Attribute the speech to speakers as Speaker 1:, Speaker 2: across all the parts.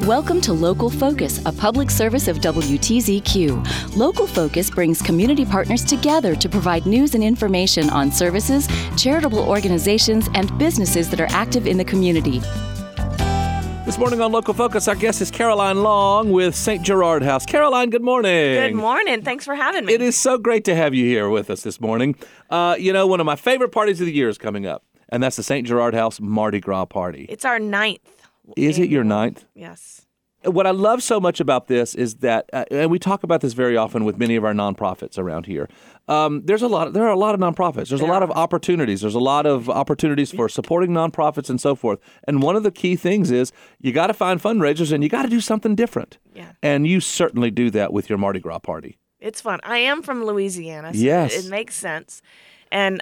Speaker 1: Welcome to Local Focus, a public service of WTZQ. Local Focus brings community partners together to provide news and information on services, charitable organizations, and businesses that are active in the community.
Speaker 2: This morning on Local Focus, our guest is Caroline Long with St. Gerard House. Caroline, good morning.
Speaker 3: Good morning. Thanks for having me.
Speaker 2: It is so great to have you here with us this morning. One of my favorite parties of the year is coming up, and that's the St. Gerard House Mardi Gras party.
Speaker 3: It's our 9th.
Speaker 2: Is it your 9th?
Speaker 3: Yes.
Speaker 2: What I love so much about this is that, and we talk about this very often with many of our nonprofits around here. There are a lot of nonprofits. There's a lot of opportunities. There's a lot of opportunities for supporting nonprofits and so forth. And one of the key things is you got to find fundraisers and you got to do something different.
Speaker 3: Yeah.
Speaker 2: And you certainly do that with your Mardi Gras party.
Speaker 3: It's fun. I am from Louisiana, so
Speaker 2: yes.
Speaker 3: It makes sense. And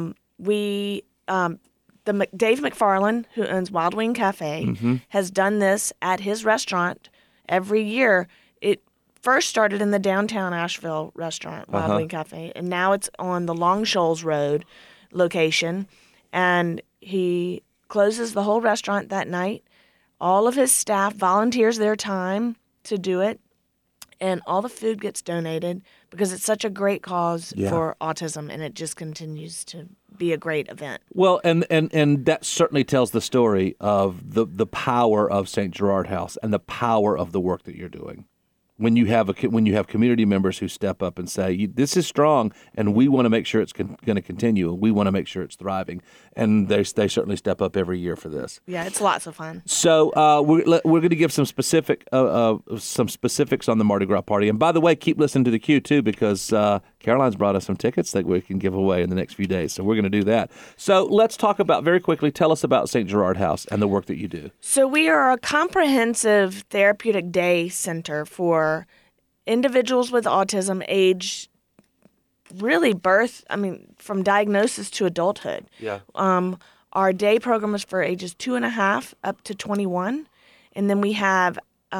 Speaker 3: Dave McFarland, who owns Wild Wing Cafe, has done this at his restaurant every year. It first started in the downtown Asheville restaurant, Wild Wing Cafe, and now it's on the Long Shoals Road location. And he closes the whole restaurant that night. All of his staff volunteers their time to do it, and all the food gets donated because it's such a great cause for autism, and it just continues to be a great event.
Speaker 2: Well, and that certainly tells the story of the power of St. Gerard House and the power of the work that you're doing. When you have community members who step up and say, this is strong, and we want to make sure it's going to continue, and we want to make sure it's thriving, and they certainly step up every year for this.
Speaker 3: Yeah, it's lots of fun.
Speaker 2: So we're going to give some specifics on the Mardi Gras party. And by the way, keep listening to the Q too, because Caroline's brought us some tickets that we can give away in the next few days. So we're going to do that. So let's talk about, very quickly, tell us about St. Gerard House and the work that you do.
Speaker 3: So we are a comprehensive therapeutic day center for individuals with autism age, really from diagnosis to adulthood.
Speaker 2: Yeah.
Speaker 3: Our day program is for ages 2.5 up to 21. And then we have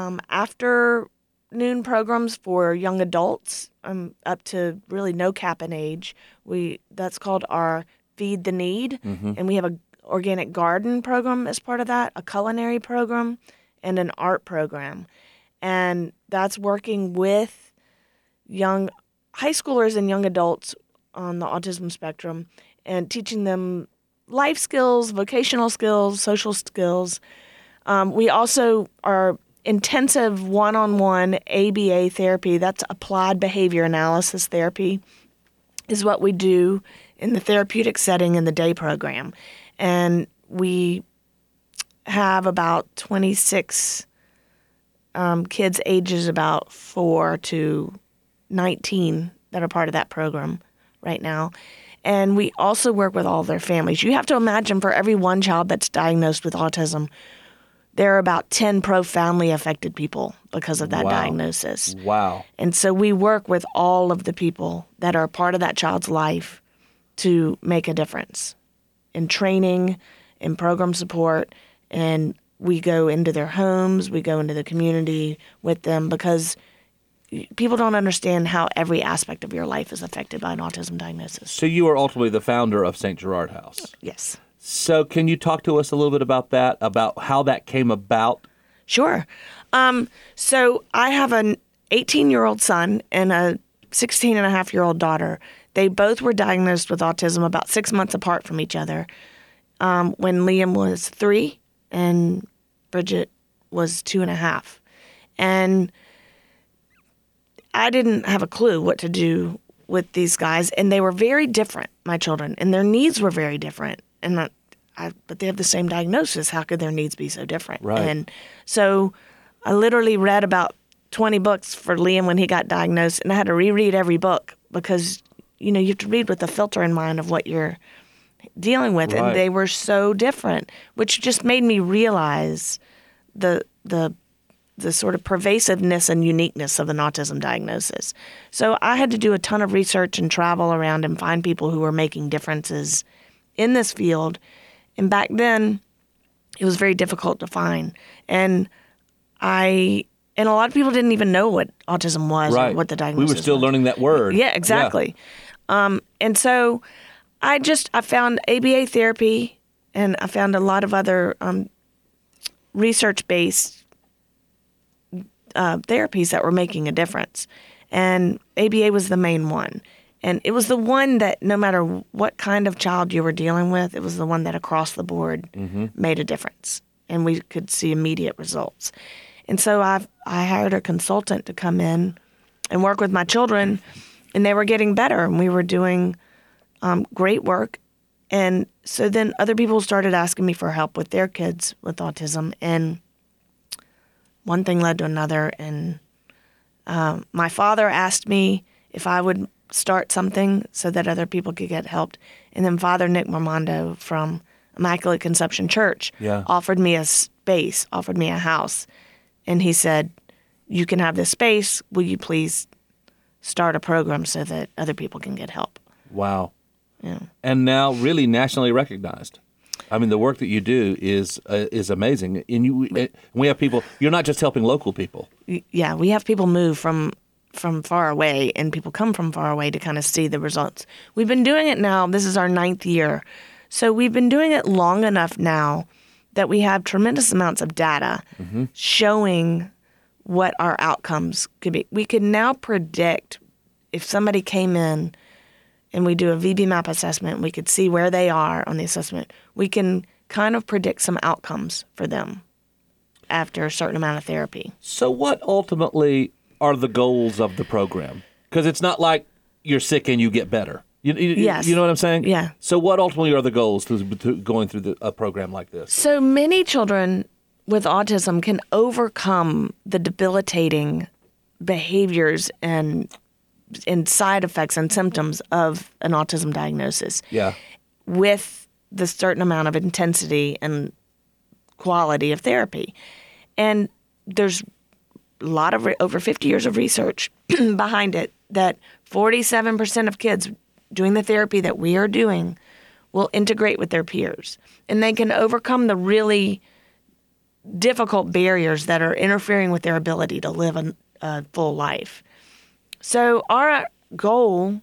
Speaker 3: afternoon programs for young adults up to really no cap in age. That's called our Feed the Need. And we have a organic garden program as part of that, a culinary program, and an art program. And that's working with young high schoolers and young adults on the autism spectrum and teaching them life skills, vocational skills, social skills. We also are intensive one-on-one ABA therapy. That's applied behavior analysis therapy is what we do in the therapeutic setting in the day program. And we have about 26 kids ages about 4 to 19 that are part of that program right now. And we also work with all their families. You have to imagine for every one child that's diagnosed with autism, there are about 10 profoundly affected people because of that diagnosis.
Speaker 2: Wow.
Speaker 3: And so we work with all of the people that are part of that child's life to make a difference in training, in program support, and we go into their homes, we go into the community with them because people don't understand how every aspect of your life is affected by an autism diagnosis.
Speaker 2: So you are ultimately the founder of St. Gerard House.
Speaker 3: Yes.
Speaker 2: So can you talk to us a little bit about that, about how that came about?
Speaker 3: Sure. So I have an 18-year-old son and a 16-and-a-half-year-old daughter. They both were diagnosed with autism about 6 months apart from each other when Liam was 3 and Bridget was 2.5. And I didn't have a clue what to do with these guys, and they were very different, my children, and their needs were very different. And but they have the same diagnosis. How could their needs be so different?
Speaker 2: Right.
Speaker 3: And so I literally read about 20 books for Liam when he got diagnosed, and I had to reread every book because, you have to read with the filter in mind of what you're dealing with.
Speaker 2: Right.
Speaker 3: And they were so different, which just made me realize the sort of pervasiveness and uniqueness of an autism diagnosis. So I had to do a ton of research and travel around and find people who were making differences in this field. And back then, it was very difficult to find. And a lot of people didn't even know what autism was or what the diagnosis was.
Speaker 2: We were still learning that word.
Speaker 3: Yeah, exactly. Yeah. And so I found ABA therapy, and I found a lot of other research-based therapies that were making a difference. And ABA was the main one. And it was the one that no matter what kind of child you were dealing with, it was the one that across the board made a difference. And we could see immediate results. And so I hired a consultant to come in and work with my children, and they were getting better, and we were doing great work. And so then other people started asking me for help with their kids with autism, and one thing led to another. And my father asked me if I would start something so that other people could get helped. And then Father Nick Mormondo from Immaculate Conception Church offered me a space, offered me a house. And he said, you can have this space. Will you please start a program so that other people can get help?
Speaker 2: Wow.
Speaker 3: Yeah.
Speaker 2: And now really nationally recognized. I mean, the work that you do is amazing. And we have people, you're not just helping local people.
Speaker 3: Yeah, we have people move from far away, and people come from far away to kind of see the results. We've been doing it now. This is our 9th year. So we've been doing it long enough now that we have tremendous amounts of data showing what our outcomes could be. We can now predict if somebody came in and we do a VB-MAP assessment, we could see where they are on the assessment. We can kind of predict some outcomes for them after a certain amount of therapy.
Speaker 2: So what ultimately are the goals of the program? Because it's not like you're sick and you get better.
Speaker 3: Yes.
Speaker 2: You know what I'm saying?
Speaker 3: Yeah.
Speaker 2: So what ultimately are the goals to going through a program like this?
Speaker 3: So many children with autism can overcome the debilitating behaviors and side effects and symptoms of an autism diagnosis.
Speaker 2: Yeah.
Speaker 3: With the certain amount of intensity and quality of therapy. And there's a lot of over 50 years of research behind it that 47% of kids doing the therapy that we are doing will integrate with their peers. And they can overcome the really difficult barriers that are interfering with their ability to live a full life. So our goal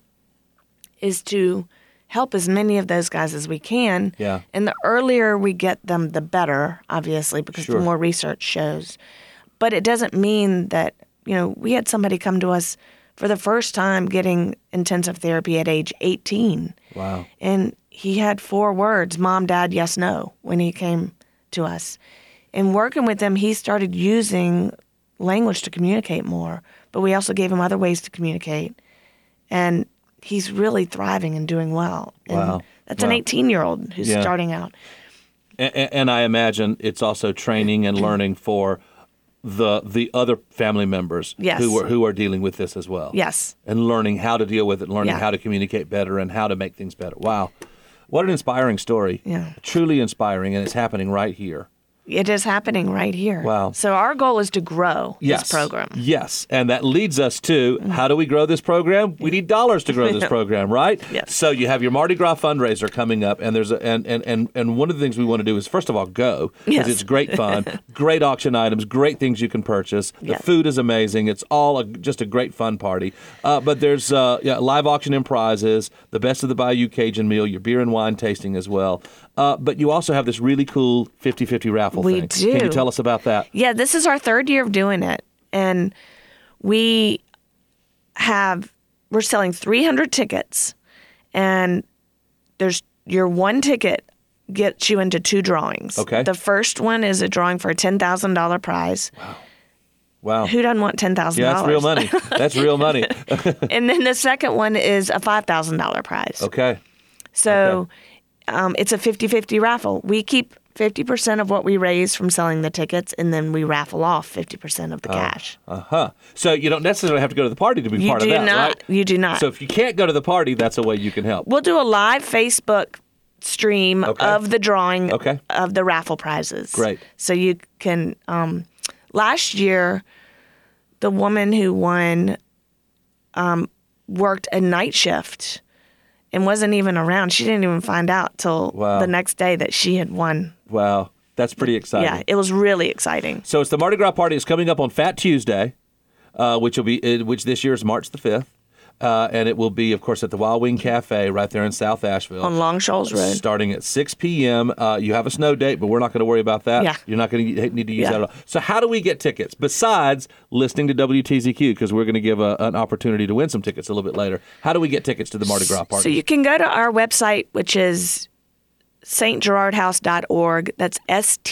Speaker 3: is to help as many of those guys as we can.
Speaker 2: Yeah.
Speaker 3: And the earlier we get them, the better, obviously, because
Speaker 2: Sure.
Speaker 3: the more research shows. But it doesn't mean that, we had somebody come to us for the first time getting intensive therapy at age 18.
Speaker 2: Wow.
Speaker 3: And he had 4 words, mom, dad, yes, no, when he came to us. And working with him, he started using language to communicate more, but we also gave him other ways to communicate. And he's really thriving and doing well. And
Speaker 2: Wow.
Speaker 3: that's an 18-year-old who's
Speaker 2: Yeah.
Speaker 3: starting out.
Speaker 2: And I imagine it's also training and learning for the other family members
Speaker 3: Yes.
Speaker 2: who are dealing with this as well.
Speaker 3: Yes.
Speaker 2: And learning how to deal with it, learning
Speaker 3: Yeah.
Speaker 2: how to communicate better and how to make things better. Wow. What an inspiring story.
Speaker 3: Yeah.
Speaker 2: Truly inspiring, and it's happening right here.
Speaker 3: It is happening right here.
Speaker 2: Wow.
Speaker 3: So our goal is to grow this program.
Speaker 2: Yes, and that leads us to how do we grow this program? We need dollars to grow this program, right?
Speaker 3: Yes.
Speaker 2: So you have your Mardi Gras fundraiser coming up, and there's and one of the things we want to do is first of all go because
Speaker 3: Yes.
Speaker 2: it's great fun, great auction items, great things you can purchase. The
Speaker 3: Yes.
Speaker 2: food is amazing. It's all just a great fun party. But there's live auction and prizes, the best of the Bayou Cajun meal, your beer and wine tasting as well. But you also have this really cool 50-50 raffle
Speaker 3: We
Speaker 2: thing.
Speaker 3: do.
Speaker 2: Can you tell us about that?
Speaker 3: Yeah, this is our 3rd year of doing it. And we're selling 300 tickets. And there's your one ticket gets you into 2 drawings.
Speaker 2: Okay.
Speaker 3: The first one is a drawing for a $10,000 prize.
Speaker 2: Wow.
Speaker 3: Who doesn't want $10,000?
Speaker 2: Yeah, that's real money. That's real money.
Speaker 3: And then the second one is a $5,000 prize.
Speaker 2: Okay.
Speaker 3: So it's a 50-50 raffle. We keep 50% of what we raise from selling the tickets, and then we raffle off 50% of the cash.
Speaker 2: So you don't necessarily have to go to the party to be
Speaker 3: You
Speaker 2: part
Speaker 3: do
Speaker 2: of that,
Speaker 3: not.
Speaker 2: right?
Speaker 3: You do not.
Speaker 2: So if you can't go to the party, that's a way you can help.
Speaker 3: We'll do a live Facebook stream of the drawing of the raffle prizes.
Speaker 2: Great.
Speaker 3: So you can. Last year, the woman who won worked a night shift and wasn't even around. She didn't even find out till the next day that she had won.
Speaker 2: Wow. That's pretty exciting.
Speaker 3: Yeah, it was really exciting.
Speaker 2: So it's the Mardi Gras party. It's coming up on Fat Tuesday, which this year is March the 5th. And it will be, of course, at the Wild Wing Cafe right there in South Asheville.
Speaker 3: On Long Shoals Road.
Speaker 2: Starting at 6 p.m. You have a snow date, but we're not going to worry about that.
Speaker 3: Yeah.
Speaker 2: You're not going to need to use that at all. So how do we get tickets besides listening to WTZQ? Because we're going to give an opportunity to win some tickets a little bit later. How do we get tickets to the Mardi Gras party?
Speaker 3: So you can go to our website, which is stgerardhouse.org. That's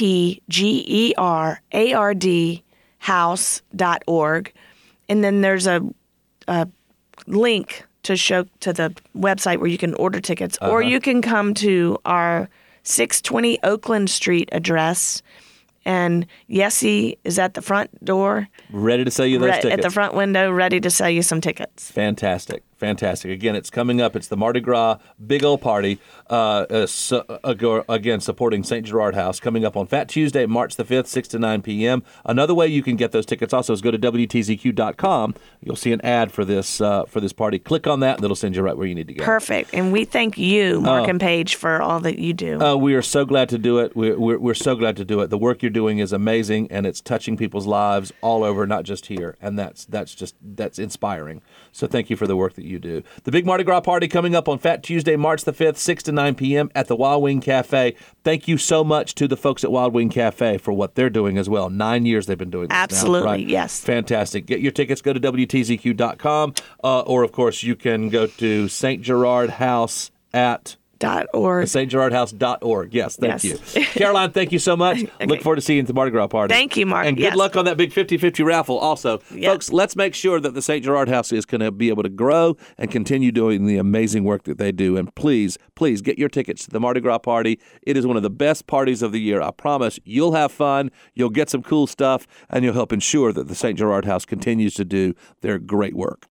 Speaker 3: STGERARD house.org. And then there's a link to show to the website where you can order tickets, or you can come to our 620 Oakland Street address, and Yessie is at the front door,
Speaker 2: ready to sell you those tickets
Speaker 3: at the front window, ready to sell you some tickets.
Speaker 2: Fantastic. Again, it's coming up. It's the Mardi Gras big old party. Again, supporting St. Gerard House, coming up on Fat Tuesday, March the 5th, 6 to 9 p.m. Another way you can get those tickets also is go to WTZQ.com. You'll see an ad for this party. Click on that, and it'll send you right where you need to go.
Speaker 3: Perfect. And we thank you, Mark and Paige, for all that you do.
Speaker 2: We are so glad to do it. We're so glad to do it. The work you're doing is amazing, and it's touching people's lives all over, not just here. And that's inspiring. So thank you for the work that you do. The big Mardi Gras party coming up on Fat Tuesday, March the 5th, 6 to 9 p.m. at the Wild Wing Cafe. Thank you so much to the folks at Wild Wing Cafe for what they're doing as well. 9 years they've been doing this
Speaker 3: Absolutely,
Speaker 2: now, right?
Speaker 3: yes.
Speaker 2: Fantastic. Get your tickets. Go to WTZQ.com, or, of course, you can go to St. Gerard House at
Speaker 3: .org.
Speaker 2: stgerardhouse.org. Yes, thank you.
Speaker 3: Yes.
Speaker 2: Caroline, thank you so much.
Speaker 3: Okay.
Speaker 2: Look forward to seeing you at the Mardi Gras party.
Speaker 3: Thank you, Mark.
Speaker 2: And good
Speaker 3: Yes.
Speaker 2: luck on that big 50-50 raffle also.
Speaker 3: Yep.
Speaker 2: Folks, let's make sure that the St. Gerard House is going to be able to grow and continue doing the amazing work that they do. And please, please get your tickets to the Mardi Gras party. It is one of the best parties of the year. I promise you'll have fun, you'll get some cool stuff, and you'll help ensure that the St. Gerard House continues to do their great work.